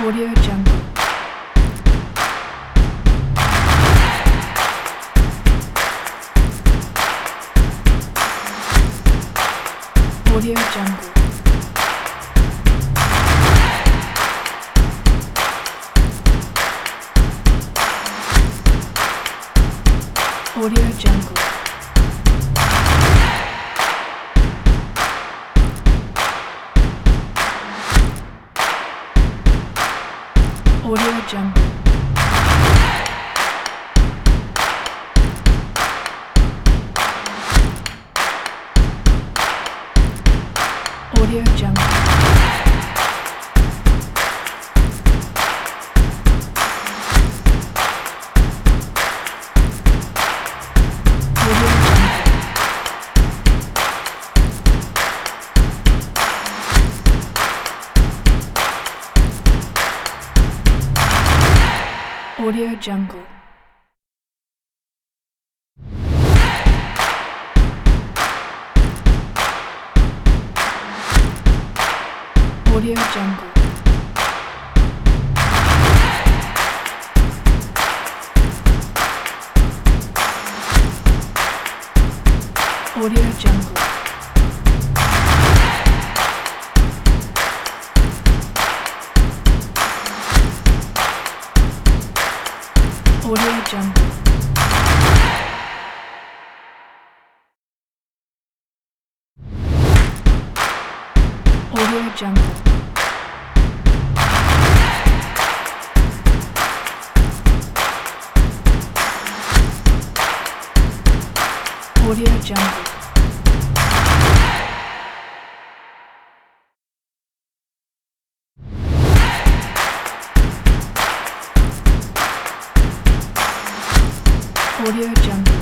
Audio Jungle. Audio Jungle. Audio Jungle. Audio Jungle. Audio Jungle. Audio Jungle. Audio Jungle. Audio Jungle. Audio Jungle. Audio Jungle. Audio Jungle. Audio Jungle.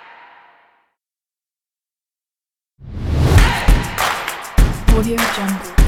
Audio Jungle.